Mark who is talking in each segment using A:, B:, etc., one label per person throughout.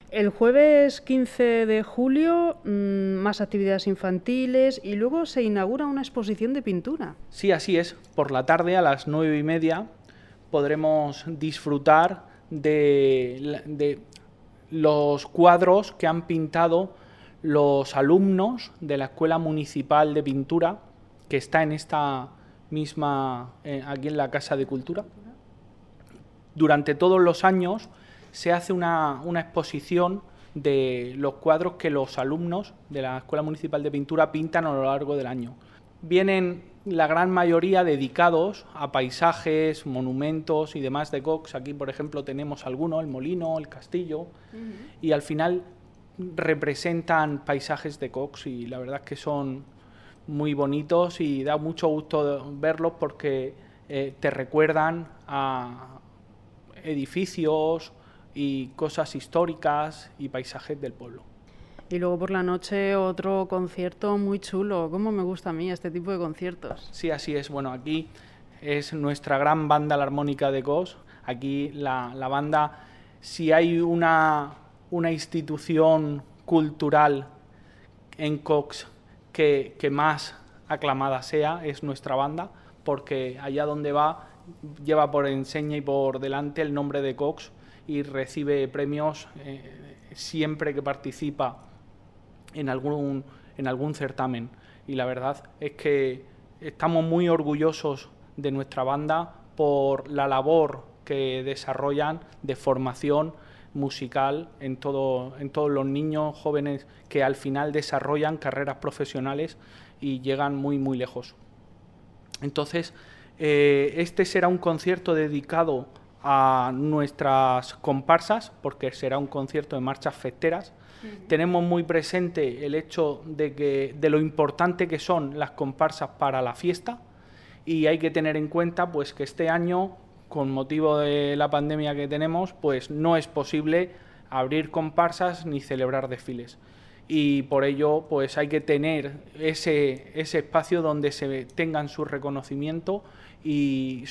A: El jueves 15 de julio, más actividades infantiles y luego se inaugura una exposición de pintura.
B: Sí, así es. Por la tarde, a las 9:30, podremos disfrutar de los cuadros que han pintado los alumnos de la Escuela Municipal de Pintura, que está en esta misma, aquí en la Casa de Cultura. Durante todos los años se hace una exposición de los cuadros que los alumnos de la Escuela Municipal de Pintura pintan a lo largo del año. Vienen la gran mayoría dedicados a paisajes, monumentos y demás de Cox. Aquí, por ejemplo, tenemos algunos, el molino, el castillo, y al final representan paisajes de Cox y la verdad es que son muy bonitos y da mucho gusto verlos porque te recuerdan a edificios y cosas históricas y paisajes del pueblo.
A: Y luego por la noche otro concierto muy chulo. ¿Cómo me gusta a mí este tipo de conciertos?
B: Sí, así es. Bueno, aquí es nuestra gran banda la Armónica de Cox. Aquí la banda, si hay una institución cultural en Cox que más aclamada sea, es nuestra banda, porque allá donde va lleva por enseña y por delante el nombre de Cox y recibe premios siempre que participa en algún certamen. Y la verdad es que estamos muy orgullosos de nuestra banda por la labor que desarrollan de formación musical en todos los niños jóvenes que al final desarrollan carreras profesionales y llegan muy muy lejos. Entonces, este será un concierto dedicado a nuestras comparsas, porque será un concierto de marchas festeras. Tenemos muy presente el hecho de lo importante que son las comparsas para la fiesta, y hay que tener en cuenta pues que este año, con motivo de la pandemia que tenemos, pues no es posible abrir comparsas ni celebrar desfiles. Y por ello pues hay que tener ese espacio donde se tengan su reconocimiento y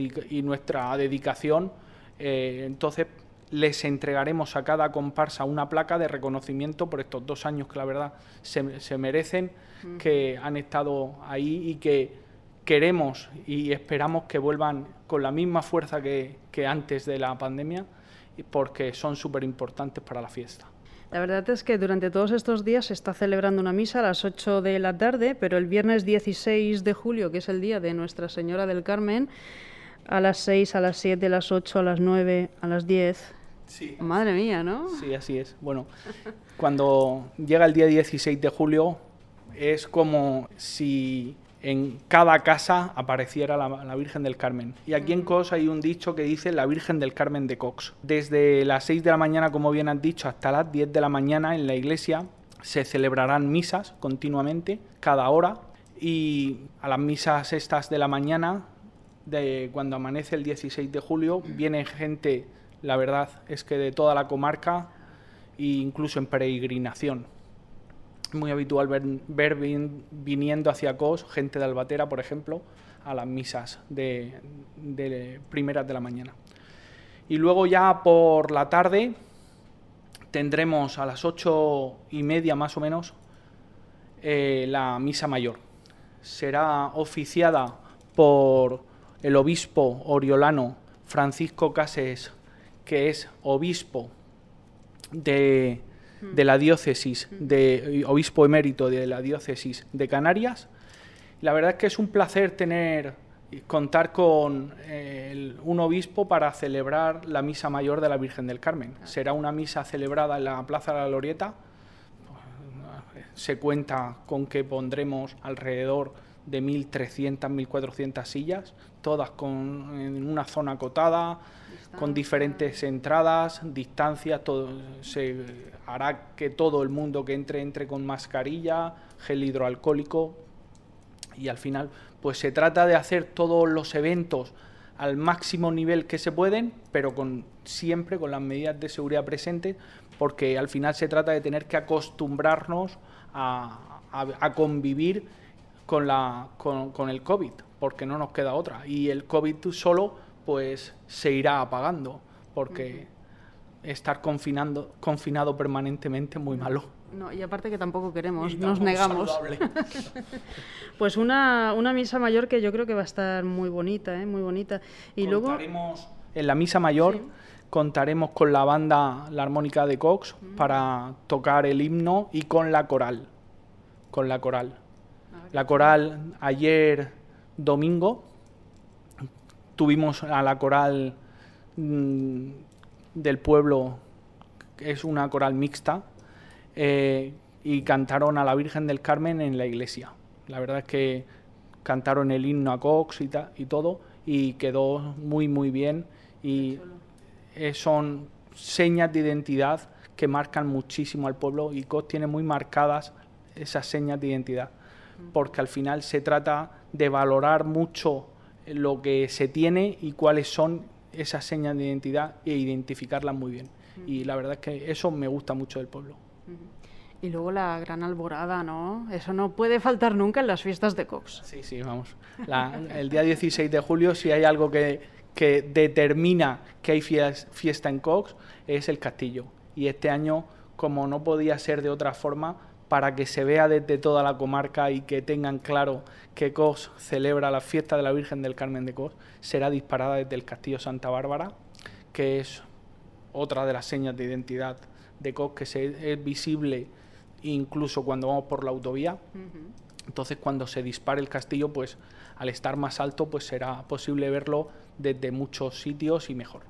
B: nuestra dedicación. Entonces les entregaremos a cada comparsa una placa de reconocimiento por estos 2 años que la verdad se merecen, que han estado ahí y que queremos y esperamos que vuelvan con la misma fuerza que antes de la pandemia, porque son súper importantes para la fiesta.
A: La verdad es que durante todos estos días se está celebrando una misa a las 8 de la tarde, pero el viernes 16 de julio, que es el día de Nuestra Señora del Carmen, a las 6, a las 7, a las 8, a las 9, a las 10...
B: Sí.
A: Madre mía, ¿no?
B: Sí, así es. Bueno, cuando llega el día 16 de julio es como si en cada casa apareciera la Virgen del Carmen. Y aquí en Cox hay un dicho que dice la Virgen del Carmen de Cox. Desde las 6 de la mañana, como bien has dicho, hasta las 10 de la mañana en la iglesia se celebrarán misas continuamente, cada hora. Y a las misas estas de la mañana, cuando amanece el 16 de julio, viene gente, la verdad es que de toda la comarca e incluso en peregrinación. Es muy habitual ver viniendo hacia Cox gente de Albatera, por ejemplo, a las misas de primeras de la mañana. Y luego ya por la tarde tendremos a las 8:30 más o menos la misa mayor. Será oficiada por el obispo oriolano Francisco Cases, que es obispo de la diócesis, obispo emérito de la diócesis de Canarias. La verdad es que es un placer contar con un obispo para celebrar la misa mayor de la Virgen del Carmen. Será una misa celebrada en la Plaza de la Glorieta. Se cuenta con que pondremos alrededor de 1.300, 1.400 sillas, todas en una zona acotada, con diferentes entradas, distancias. Se hará que todo el mundo que entre con mascarilla, gel hidroalcohólico, y al final pues se trata de hacer todos los eventos al máximo nivel que se pueden, pero siempre con las medidas de seguridad presentes, porque al final se trata de tener que acostumbrarnos a convivir con el COVID, porque no nos queda otra, y el COVID solo pues se irá apagando, porque estar confinado permanentemente, muy malo.
A: No, y aparte que tampoco queremos,
B: Y
A: nos
B: tampoco
A: negamos. Pues una misa mayor que yo creo que va a estar muy bonita, muy bonita. Y luego
B: en la misa mayor contaremos con la banda, la armónica de Cox, para tocar el himno y con la coral. La coral, ayer domingo, tuvimos a la coral del pueblo, que es una coral mixta, y cantaron a la Virgen del Carmen en la iglesia. La verdad es que cantaron el himno a Cox y todo, y quedó muy muy bien, y son señas de identidad que marcan muchísimo al pueblo, y Cox tiene muy marcadas esas señas de identidad, porque al final se trata de valorar mucho lo que se tiene y cuáles son esas señas de identidad e identificarlas muy bien. Y la verdad es que eso me gusta mucho del pueblo.
A: Y luego la gran alborada, ¿no? Eso no puede faltar nunca en las fiestas de Cox.
B: Sí, vamos. El día 16 de julio, si hay algo que determina que hay fiesta en Cox, es el castillo. Y este año, como no podía ser de otra forma, para que se vea desde toda la comarca y que tengan claro que Cox celebra la fiesta de la Virgen del Carmen de Cox, será disparada desde el Castillo Santa Bárbara, que es otra de las señas de identidad de Cox, que es visible incluso cuando vamos por la autovía. Entonces, cuando se dispare el castillo, pues al estar más alto, pues será posible verlo desde muchos sitios y mejor.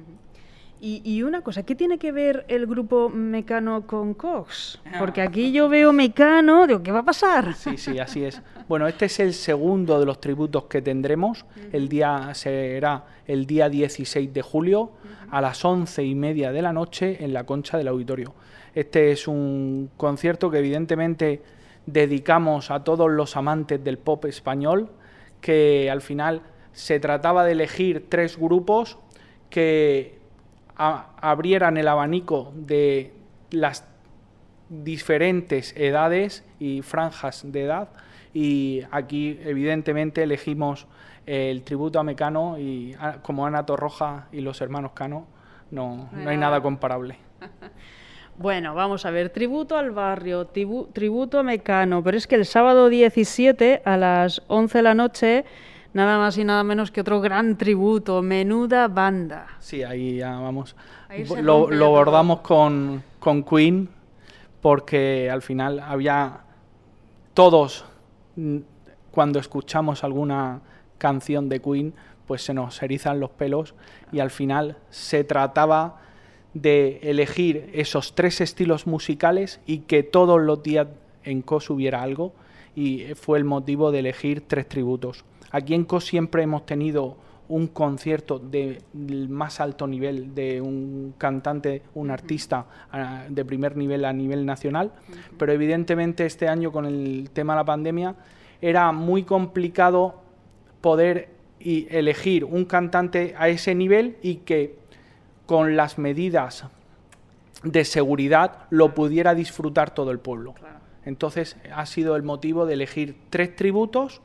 A: Y una cosa, ¿qué tiene que ver el grupo Mecano con Cox? Porque aquí yo veo Mecano, digo, ¿qué va a pasar?
B: Sí, así es. Bueno, este es el segundo de los tributos que tendremos. El día será el día 16 de julio a las 11:30 de la noche en la Concha del Auditorio. Este es un concierto que evidentemente dedicamos a todos los amantes del pop español, que al final se trataba de elegir 3 grupos que abrieran el abanico de las diferentes edades y franjas de edad, y aquí evidentemente elegimos el tributo a Mecano, y como Ana Torroja y los hermanos Cano no hay nada comparable.
A: Bueno, vamos a ver, tributo al barrio, tributo a Mecano, pero es que el sábado 17 a las 11 de la noche, nada más y nada menos que otro gran tributo, menuda banda.
B: Sí, ahí ya vamos. Lo bordamos con Queen, porque al final había todos, cuando escuchamos alguna canción de Queen, pues se nos erizan los pelos, y al final se trataba de elegir esos 3 estilos musicales y que todos los días en COS hubiera algo, y fue el motivo de elegir 3 tributos. Aquí en COS siempre hemos tenido un concierto del más alto nivel de un cantante, un artista de primer nivel a nivel nacional, pero evidentemente este año con el tema de la pandemia era muy complicado poder elegir un cantante a ese nivel y que con las medidas de seguridad lo pudiera disfrutar todo el pueblo. Claro. Entonces ha sido el motivo de elegir 3 tributos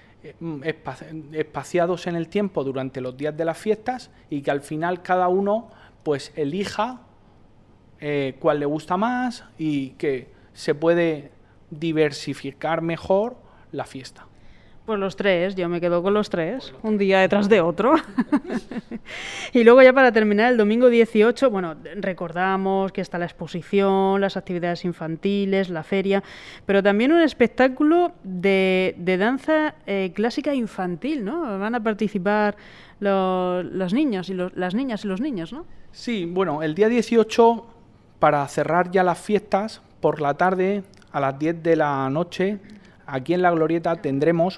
B: espaciados en el tiempo durante los días de las fiestas, y que al final cada uno pues elija cuál le gusta más, y que se puede diversificar mejor la fiesta.
A: Pues los 3, yo me quedo con los 3, un día detrás de otro. Y luego ya para terminar, el domingo 18, bueno, recordamos que está la exposición, las actividades infantiles, la feria, pero también un espectáculo de danza clásica infantil, ¿no? Van a participar los niños y las niñas y los niños, ¿no?
B: Sí, bueno, el día 18, para cerrar ya las fiestas, por la tarde, a las 10 de la noche, aquí en La Glorieta tendremos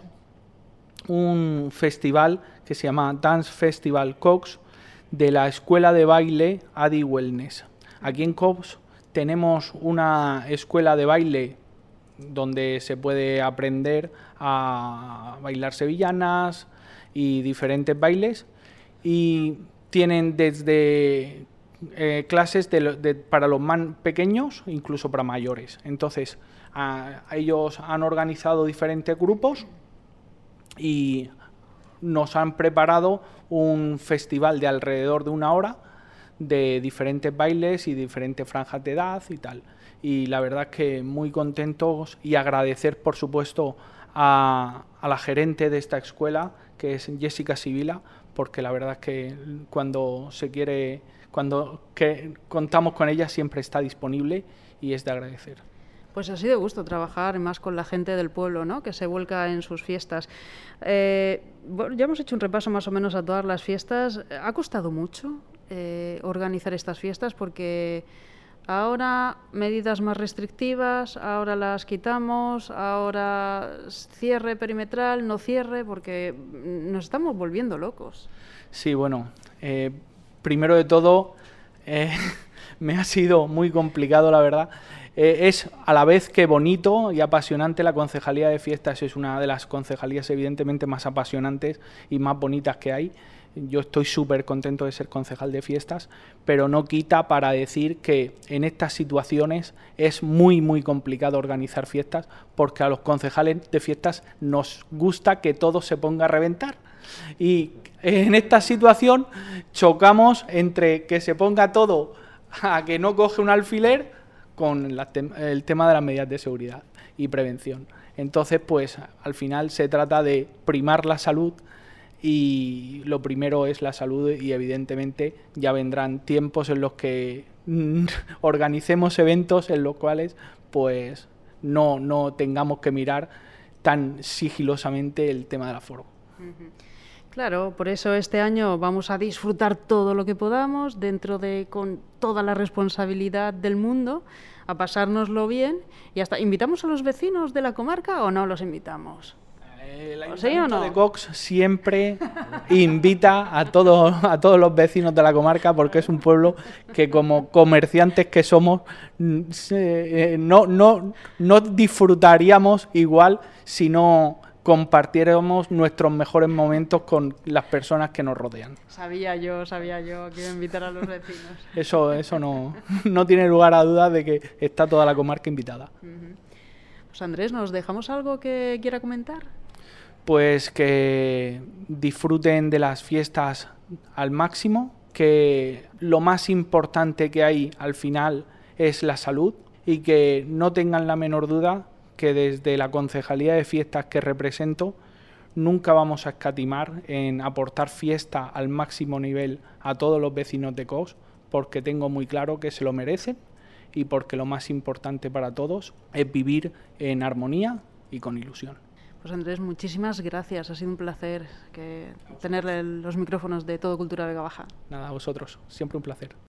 B: un festival que se llama Dance Festival Cox, de la escuela de baile Adi Wellness. Aquí en Cox tenemos una escuela de baile donde se puede aprender a bailar sevillanas y diferentes bailes, y tienen desde clases para los más pequeños, incluso para mayores. Entonces, ellos han organizado diferentes grupos y nos han preparado un festival de alrededor de 1 hora, de diferentes bailes y diferentes franjas de edad y tal. Y la verdad es que muy contentos y agradecer, por supuesto, a la gerente de esta escuela, que es Jessica Sibila, porque la verdad es que cuando contamos con ella siempre está disponible y es de agradecer.
A: Pues así de gusto trabajar más con la gente del pueblo, ¿no?, que se vuelca en sus fiestas. Bueno, ya hemos hecho un repaso más o menos a todas las fiestas. ¿Ha costado mucho organizar estas fiestas? Porque ahora medidas más restrictivas, ahora las quitamos, ahora cierre perimetral, no cierre, porque nos estamos volviendo locos.
B: Sí, bueno, primero de todo, me ha sido muy complicado, la verdad. Es a la vez que bonito y apasionante. La Concejalía de Fiestas es una de las concejalías evidentemente más apasionantes y más bonitas que hay. Yo estoy súper contento de ser concejal de fiestas, pero no quita para decir que en estas situaciones es muy, muy complicado organizar fiestas, porque a los concejales de fiestas nos gusta que todo se ponga a reventar. Y en esta situación chocamos entre que se ponga todo a que no coge un alfiler con el tema de las medidas de seguridad y prevención. Entonces, pues al final se trata de primar la salud, y lo primero es la salud, y evidentemente ya vendrán tiempos en los que organicemos eventos en los cuales pues no tengamos que mirar tan sigilosamente el tema del aforo.
A: Claro, por eso este año vamos a disfrutar todo lo que podamos, con toda la responsabilidad del mundo, a pasárnoslo bien, y hasta ¿invitamos a los vecinos de la comarca o no los invitamos?
B: El Ayuntamiento de Cox siempre invita a todos los vecinos de la comarca, porque es un pueblo que, como comerciantes que somos, no disfrutaríamos igual si no compartiéramos nuestros mejores momentos con las personas que nos rodean.
A: Sabía yo que iba a invitar a los vecinos.
B: Eso no tiene lugar a dudas de que está toda la comarca invitada.
A: Pues Andrés, ¿nos dejamos algo que quiera comentar?
B: Pues que disfruten de las fiestas al máximo, que lo más importante que hay al final es la salud, y que no tengan la menor duda que desde la Concejalía de Fiestas que represento nunca vamos a escatimar en aportar fiesta al máximo nivel a todos los vecinos de Cox, porque tengo muy claro que se lo merecen y porque lo más importante para todos es vivir en armonía y con ilusión.
A: Pues Andrés, muchísimas gracias. Ha sido un placer tener los micrófonos de Todo Cultura Vega Baja.
B: Nada, a vosotros. Siempre un placer.